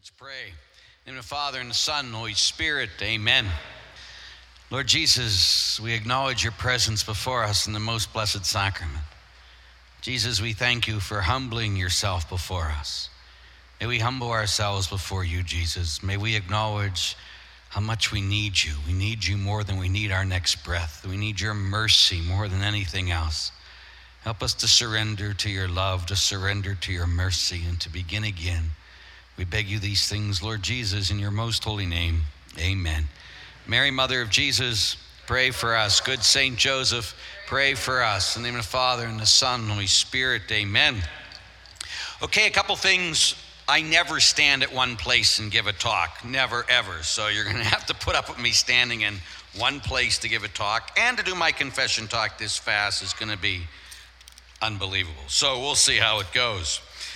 Let's pray. In the name of the Father, and the Son, and the Holy Spirit, amen. Lord Jesus, we acknowledge your presence before us in the most blessed sacrament. Jesus, we thank you for humbling yourself before us. May we humble ourselves before you, Jesus. May we acknowledge how much we need you. We need you more than we need our next breath. We need your mercy more than anything else. Help us to surrender to your love, to surrender to your mercy, and to begin again. We beg you these things, Lord Jesus, in your most holy name. Amen. Mary, Mother of Jesus, pray for us. Good Saint Joseph, pray for us. In the name of the Father, and the Son, and the Holy Spirit, amen. Okay, a couple things. I never stand at one place and give a talk. Never, ever. So you're going to have to put up with me standing in one place to give a talk. And to do my confession talk this fast is going to be unbelievable. So we'll see how it goes.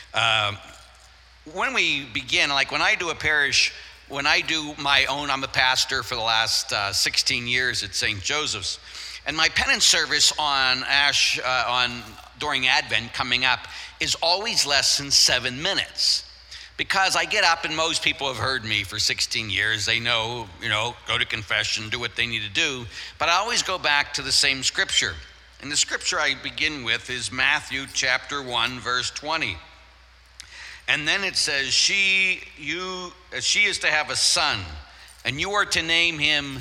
When we begin, like when I do a parish, when I do my own, I'm a pastor for the last 16 years at St. Joseph's, and my penance service during Advent coming up is always less than 7 minutes. Because I get up, and most people have heard me for 16 years. They know, go to confession, do what they need to do. But I always go back to the same scripture. And the scripture I begin with is Matthew chapter 1, verse 20. And then it says, she is to have a son, and you are to name him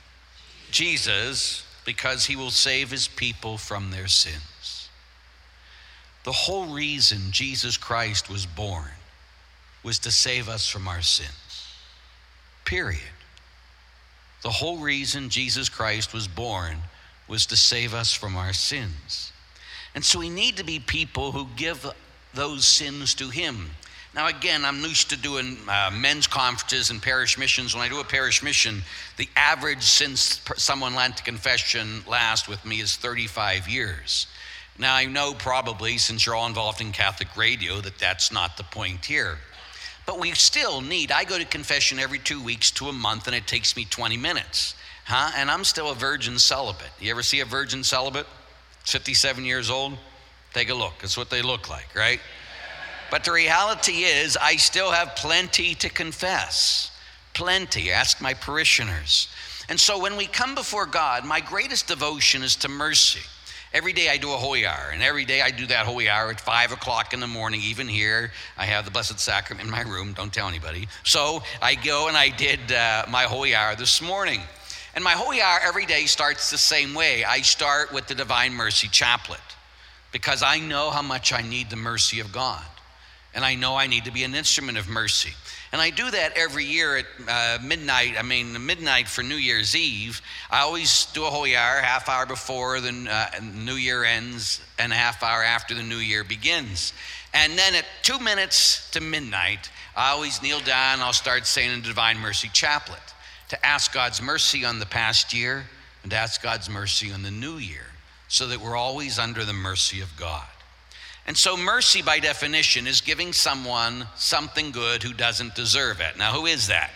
Jesus, because he will save his people from their sins. The whole reason Jesus Christ was born was to save us from our sins. Period. The whole reason Jesus Christ was born was to save us from our sins. And so we need to be people who give those sins to him. Now again, I'm used to doing men's conferences and parish missions. When I do a parish mission, the average since someone went to confession last with me is 35 years. Now I know probably, since you're all involved in Catholic radio, that that's not the point here. But we still need, I go to confession every 2 weeks to a month, and it takes me 20 minutes. And I'm still a virgin celibate. You ever see a virgin celibate? 57 years old? Take a look. That's what they look like, right? But the reality is, I still have plenty to confess. Plenty. Ask my parishioners. And so when we come before God, my greatest devotion is to mercy. Every day I do a holy hour, and every day I do that holy hour at 5 o'clock in the morning. Even here, I have the Blessed Sacrament in my room. Don't tell anybody. So I go and I did my holy hour this morning. And my holy hour every day starts the same way. I start with the Divine Mercy Chaplet, because I know how much I need the mercy of God. And I know I need to be an instrument of mercy. And I do that every year at midnight for New Year's Eve. I always do a holy hour, half hour before the New Year ends and a half hour after the New Year begins. And then at 2 minutes to midnight, I always kneel down, I'll start saying the Divine Mercy Chaplet, to ask God's mercy on the past year and to ask God's mercy on the new year, so that we're always under the mercy of God. And so mercy, by definition, is giving someone something good who doesn't deserve it. Now, who is that?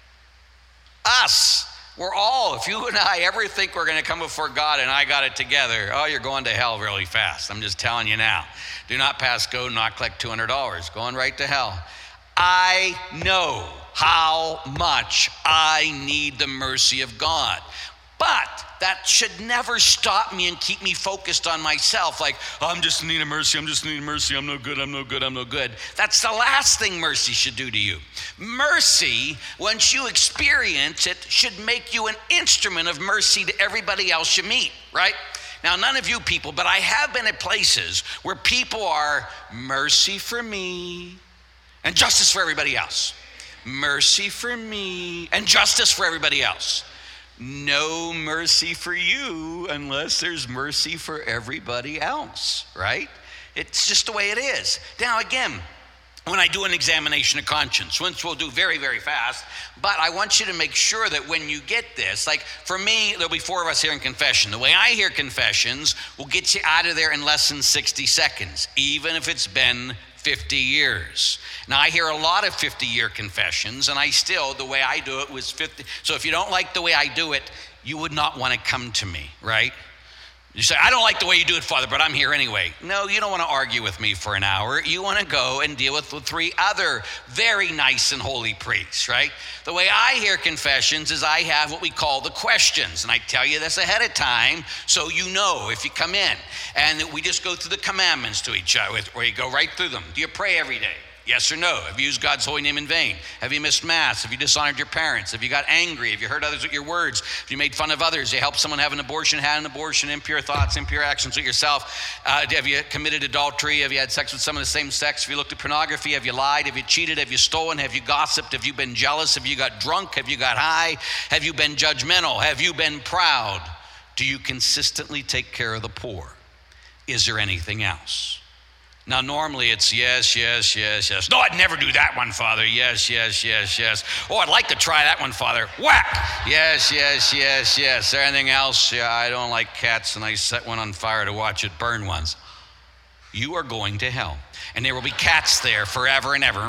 Us. We're all, if you and I ever think we're going to come before God and I got it together, oh, you're going to hell really fast. I'm just telling you now. Do not pass go, not collect $200. Going right to hell. I know how much I need the mercy of God. But that should never stop me and keep me focused on myself. Like, oh, I'm just needing mercy, I'm no good. That's the last thing mercy should do to you. Mercy, once you experience it, should make you an instrument of mercy to everybody else you meet, right? Now, none of you people, but I have been at places where people are mercy for me and justice for everybody else. Mercy for me and justice for everybody else. No mercy for you unless there's mercy for everybody else, right? It's just the way it is. Now again, when I do an examination of conscience, which we'll do very, very fast, but I want you to make sure that when you get this, like for me, there'll be 4 of us here in confession. The way I hear confessions will get you out of there in less than 60 seconds, even if it's been 50 years. Now, I hear a lot of 50-year confessions, and the way I do it was 50. So if you don't like the way I do it, you would not want to come to me, right? You say, I don't like the way you do it, Father, but I'm here anyway. No, you don't want to argue with me for an hour. You want to go and deal with the 3 other very nice and holy priests, right? The way I hear confessions is I have what we call the questions. And I tell you this ahead of time so you know if you come in. And we just go through the commandments to each other, where you go right through them. Do you pray every day? Yes or no? Have you used God's holy name in vain? Have you missed mass? Have you dishonored your parents? Have you got angry? Have you hurt others with your words? Have you made fun of others? Have you helped someone have an abortion, had an abortion, impure thoughts, impure actions with yourself? Have you committed adultery? Have you had sex with someone of the same sex? Have you looked at pornography? Have you lied? Have you cheated? Have you stolen? Have you gossiped? Have you been jealous? Have you got drunk? Have you got high? Have you been judgmental? Have you been proud? Do you consistently take care of the poor? Is there anything else? Now, normally it's yes, yes, yes, yes. No, I'd never do that one, Father. Yes, yes, yes, yes. Oh, I'd like to try that one, Father. Whack! Yes, yes, yes, yes. Is there anything else? Yeah, I don't like cats, and I set one on fire to watch it burn once. You are going to hell, and there will be cats there forever and ever.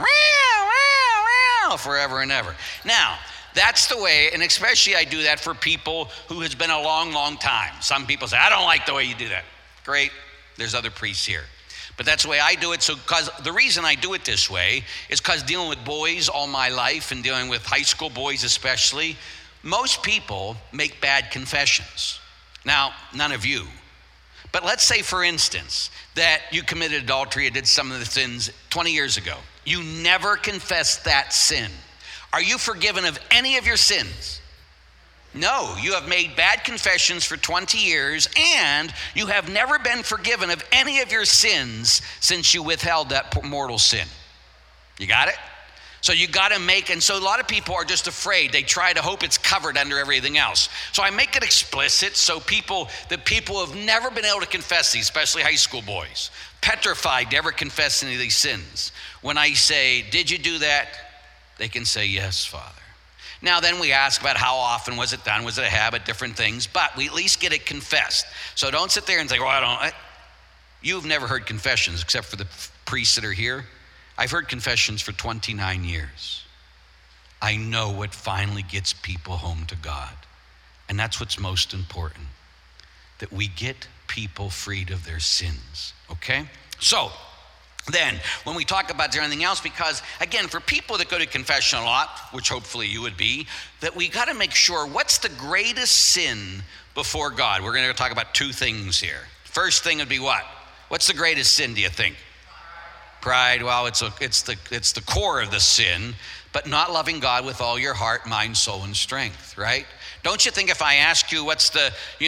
Forever and ever. Now, that's the way, and especially I do that for people who has been a long, long time. Some people say, I don't like the way you do that. Great, there's other priests here. But that's the way I do it. So, because the reason I do it this way is because dealing with boys all my life and dealing with high school boys especially, most people make bad confessions. Now, none of you. But let's say, for instance, that you committed adultery or did some of the sins 20 years ago. You never confessed that sin. Are you forgiven of any of your sins? No, you have made bad confessions for 20 years and you have never been forgiven of any of your sins since you withheld that mortal sin. You got it? So you got to make, and so a lot of people are just afraid. They try to hope it's covered under everything else. So I make it explicit so people have never been able to confess these, especially high school boys, petrified to ever confess any of these sins. When I say, did you do that? They can say, yes, Father. Now then we ask about how often was it done, was it a habit, different things, but we at least get it confessed. So don't sit there and say, well, you've never heard confessions except for the priests that are here. I've heard confessions for 29 years. I know what finally gets people home to God. And that's what's most important, that we get people freed of their sins, okay? So, then, when we talk about anything else, because again, for people that go to confession a lot, which hopefully you would be, that we got to make sure what's the greatest sin before God. We're going to talk about 2 things here. First thing would be what? What's the greatest sin, do you think? Pride. Well, it's the core of the sin, but not loving God with all your heart, mind, soul, and strength, right? Don't you think if I ask you doesn't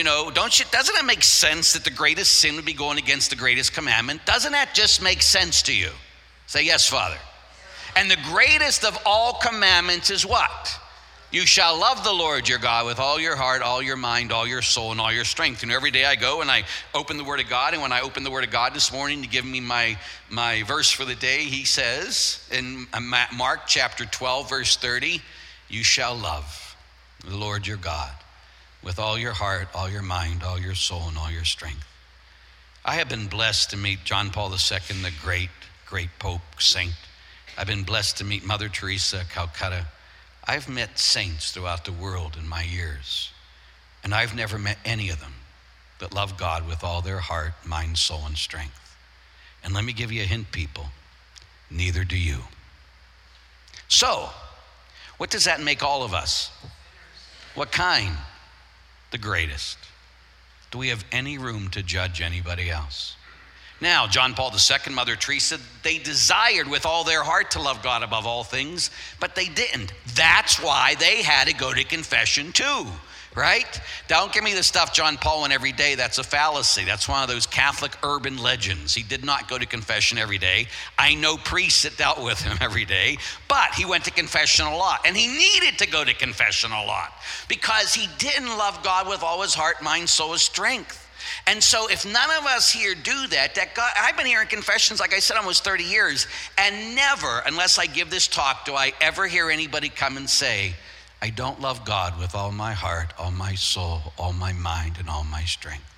it make sense that the greatest sin would be going against the greatest commandment? Doesn't that just make sense to you? Say, yes, Father. And the greatest of all commandments is what? You shall love the Lord your God with all your heart, all your mind, all your soul, and all your strength. And every day I go and I open the Word of God. And when I opened the Word of God this morning to give me my verse for the day, he says in Mark chapter 12, verse 30, you shall love the Lord your God with all your heart, all your mind, all your soul, and all your strength. I have been blessed to meet John Paul II, the great, great Pope, saint. I've been blessed to meet Mother Teresa, Calcutta. I've met saints throughout the world in my years, and I've never met any of them that love God with all their heart, mind, soul, and strength. And let me give you a hint, people, neither do you. So, what does that make all of us? What kind? The greatest. Do we have any room to judge anybody else? Now, John Paul II, Mother Teresa, they desired with all their heart to love God above all things, but they didn't. That's why they had to go to confession too, right? Don't give me the stuff John Paul went every day. That's a fallacy. That's one of those Catholic urban legends. He did not go to confession every day. I know priests that dealt with him every day, but he went to confession a lot. And he needed to go to confession a lot because he didn't love God with all his heart, mind, soul, and strength. And so if none of us here do that God, I've been hearing confessions, like I said, almost 30 years, and never, unless I give this talk, do I ever hear anybody come and say, I don't love God with all my heart, all my soul, all my mind, and all my strength.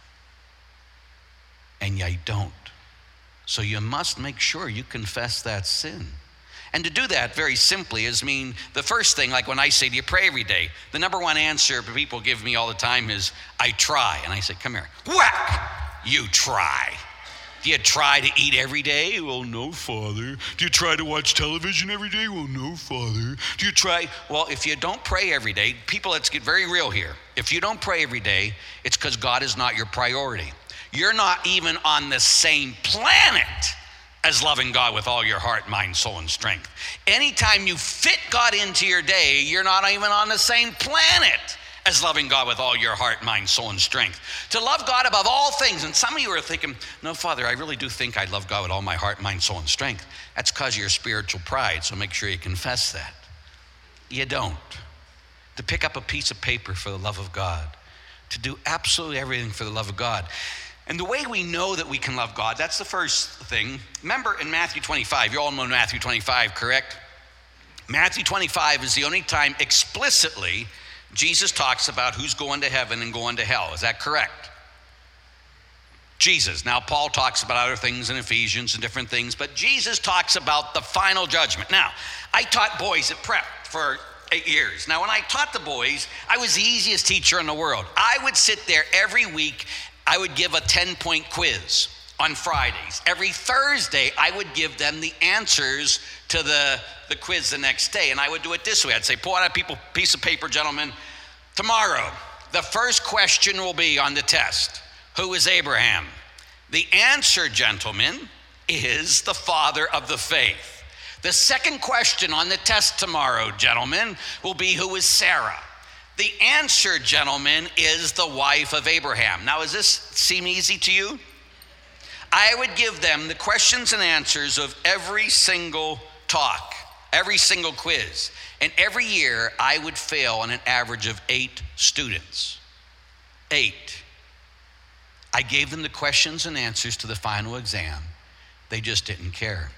And I don't. So you must make sure you confess that sin. And to do that very simply is mean the first thing, like when I say, do you pray every day? The number one answer people give me all the time is, I try. And I say, come here. Whack! You try. Do you try to eat every day? Well, no, Father. Do you try to watch television every day? Well, no, Father. Do you try? Well, if you don't pray every day, people, let's get very real here. If you don't pray every day, it's because God is not your priority. You're not even on the same planet as loving God with all your heart, mind, soul, and strength. Anytime you fit God into your day, you're not even on the same planet as loving God with all your heart, mind, soul, and strength. To love God above all things. And some of you are thinking, no, Father, I really do think I love God with all my heart, mind, soul, and strength. That's because of your spiritual pride, so make sure you confess that. You don't. To pick up a piece of paper for the love of God. To do absolutely everything for the love of God. And the way we know that we can love God, that's the first thing. Remember in Matthew 25, you all know Matthew 25, correct? Matthew 25 is the only time explicitly Jesus talks about who's going to heaven and going to hell. Is that correct? Jesus. Now, Paul talks about other things in Ephesians and different things, but Jesus talks about the final judgment. Now, I taught boys at prep for 8 years. Now, when I taught the boys, I was the easiest teacher in the world. I would sit there every week. I would give a 10-point quiz on Fridays. Every Thursday, I would give them the answers to the quiz the next day. And I would do it this way. I'd say, pull out a piece of paper, gentlemen. Tomorrow, the first question will be on the test. Who is Abraham? The answer, gentlemen, is the father of the faith. The second question on the test tomorrow, gentlemen, will be who is Sarah? The answer, gentlemen, is the wife of Abraham. Now, does this seem easy to you? I would give them the questions and answers of every single talk, every single quiz. And every year, I would fail on an average of 8 students. 8. I gave them the questions and answers to the final exam. They just didn't care.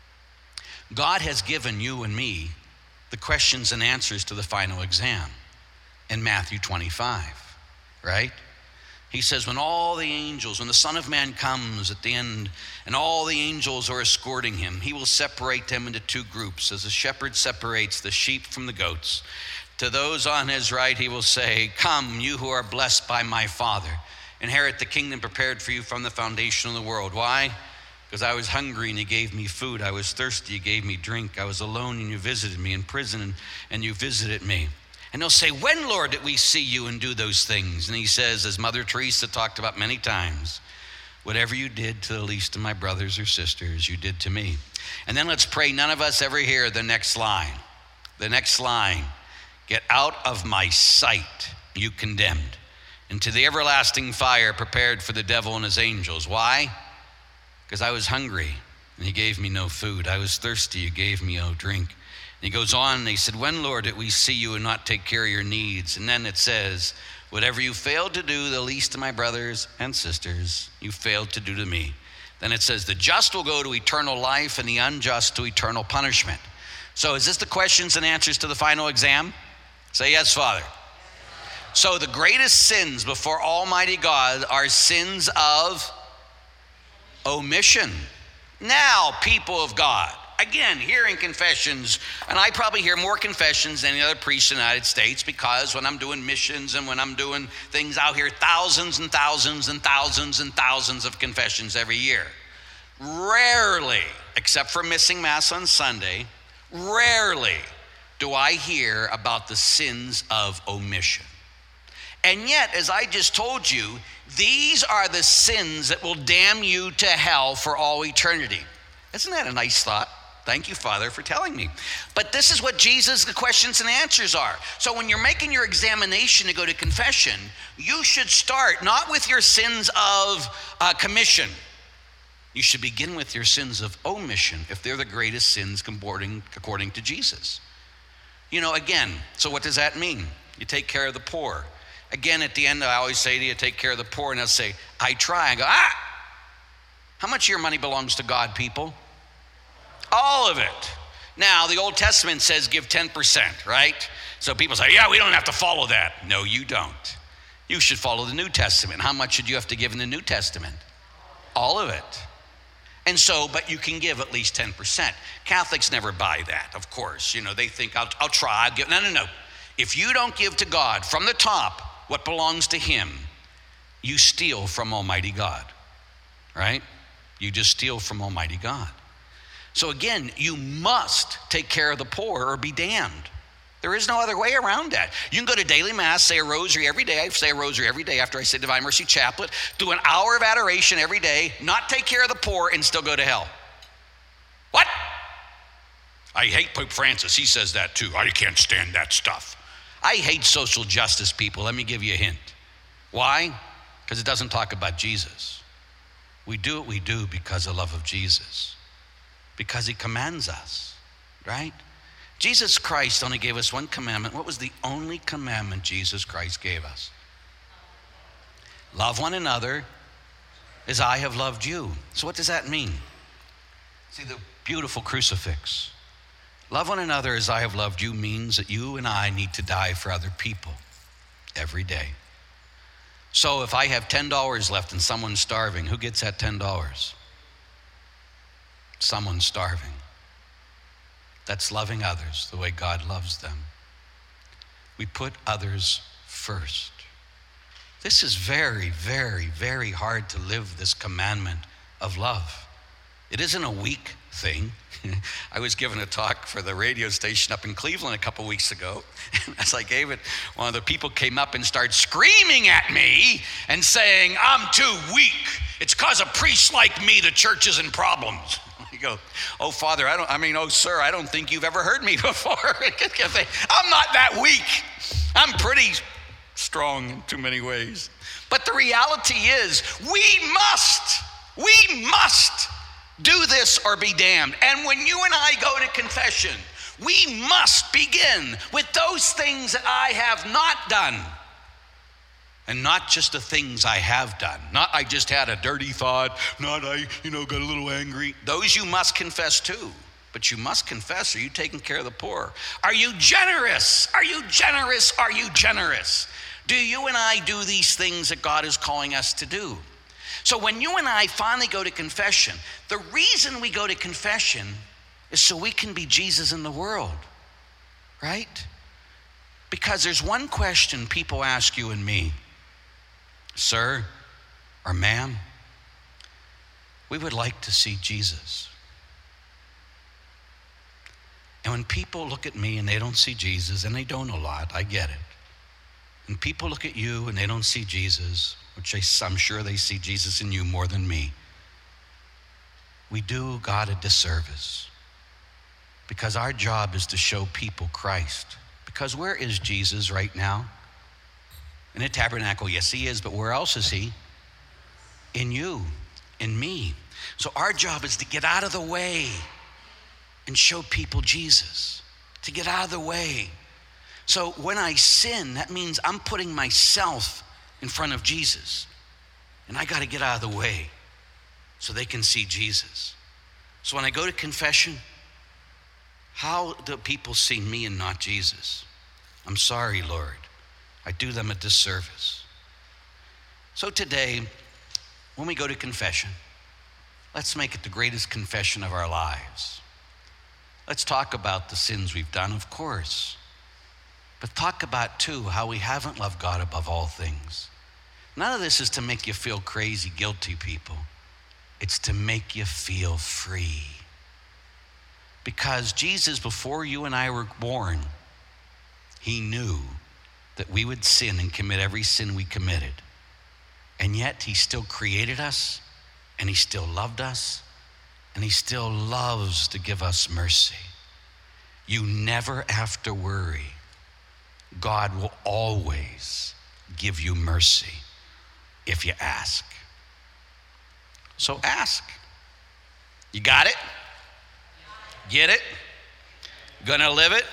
God has given you and me the questions and answers to the final exam in Matthew 25, right? He says, when the Son of Man comes at the end, and all the angels are escorting him, he will separate them into 2 groups, as a shepherd separates the sheep from the goats. To those on his right, he will say, come, you who are blessed by my Father, inherit the kingdom prepared for you from the foundation of the world. Why? Because I was hungry and you gave me food. I was thirsty, you gave me drink. I was alone and you visited me, in prison and you visited me. And they'll say, when, Lord, did we see you and do those things? And he says, as Mother Teresa talked about many times, whatever you did to the least of my brothers or sisters, you did to me. And then let's pray none of us ever hear the next line. The next line, get out of my sight, you condemned, into the everlasting fire prepared for the devil and his angels. Why? Because I was hungry and you gave me no food. I was thirsty, you gave me no drink. And he goes on and he said, when, Lord, did we see you and not take care of your needs? And then it says, whatever you failed to do, the least of my brothers and sisters, you failed to do to me. Then it says, the just will go to eternal life and the unjust to eternal punishment. So is this the questions and answers to the final exam? Say yes, Father. So the greatest sins before Almighty God are sins of omission. Now, people of God, again, hearing confessions, and I probably hear more confessions than any other priest in the United States, because when I'm doing missions and when I'm doing things out here, thousands and thousands and thousands and thousands of confessions every year. Rarely, except for missing Mass on Sunday, rarely do I hear about the sins of omission. And yet, as I just told you, these are the sins that will damn you to hell for all eternity. Isn't that a nice thought? Thank you, Father, for telling me. But this is what the questions and answers are. So when you're making your examination to go to confession, you should start not with your sins of commission. You should begin with your sins of omission, if they're the greatest sins according to Jesus. You know, again, so what does that mean? You take care of the poor. Again, at the end, I always say to you, take care of the poor, and they'll say, I try. I go, how much of your money belongs to God, people? All of it. Now, the Old Testament says give 10%, right? So people say, yeah, we don't have to follow that. No, you don't. You should follow the New Testament. How much should you have to give in the New Testament? All of it. And so, but you can give at least 10%. Catholics never buy that, of course. You know, they think, I'll try, I'll give. No. If you don't give to God from the top what belongs to him, you steal from Almighty God, right? You just steal from Almighty God. So again, you must take care of the poor or be damned. There is no other way around that. You can go to daily mass, say a rosary every day. I say a rosary every day after I say Divine Mercy Chaplet, do an hour of adoration every day, not take care of the poor, and still go to hell. What? I hate Pope Francis. He says that too. I can't stand that stuff. I hate social justice people. Let me give you a hint. Why? Because it doesn't talk about Jesus. We do what we do because of the love of Jesus. Because he commands us, right? Jesus Christ only gave us one commandment. What was the only commandment Jesus Christ gave us? Love one another as I have loved you. So what does that mean? See the beautiful crucifix. Love one another as I have loved you means that you and I need to die for other people every day. So if I have $10 left and someone's starving, who gets that $10? Someone starving. That's loving others the way God loves them. We put others first. This is very, very, very hard to live this commandment of love. It isn't a weak thing. I was giving a talk for the radio station up in Cleveland a couple weeks ago. As I gave it, one of the people came up and started screaming at me and saying, I'm too weak. It's because of priests like me the church is in problems. You go, oh, Father, oh, sir, I don't think you've ever heard me before. I'm not that weak. I'm pretty strong in too many ways. But the reality is, we must do this or be damned. And when you and I go to confession, we must begin with those things that I have not done. And not just the things I have done. Not I just had a dirty thought, not I, got a little angry. Those you must confess too. But you must confess, are you taking care of the poor? Are you generous? Are you generous? Are you generous? Do you and I do these things that God is calling us to do? So when you and I finally go to confession, the reason we go to confession is so we can be Jesus in the world, right? Because there's one question people ask you and me. Sir or ma'am, we would like to see Jesus. And when people look at me and they don't see Jesus, and they don't a lot, I get it. And people look at you and they don't see Jesus, which I'm sure they see Jesus in you more than me. We do God a disservice. Because our job is to show people Christ. Because where is Jesus right now? In a tabernacle, yes, he is, but where else is he? In you, in me. So our job is to get out of the way and show people Jesus, to get out of the way. So when I sin, that means I'm putting myself in front of Jesus. And I got to get out of the way so they can see Jesus. So when I go to confession, how do people see me and not Jesus? I'm sorry, Lord. I do them a disservice. So today, when we go to confession, let's make it the greatest confession of our lives. Let's talk about the sins we've done, of course. But talk about, too, how we haven't loved God above all things. None of this is to make you feel crazy, guilty, people. It's to make you feel free. Because Jesus, before you and I were born, he knew that we would sin and commit every sin we committed. And yet he still created us, and he still loved us, and he still loves to give us mercy. You never have to worry. God will always give you mercy if you ask. So ask. You got it? Get it? Gonna live it?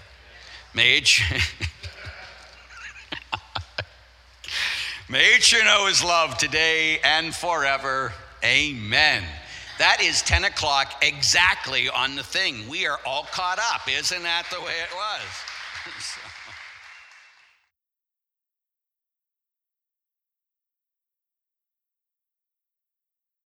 May each know his love today and forever. Amen. That is 10 o'clock exactly on the thing. We are all caught up. Isn't that the way it was?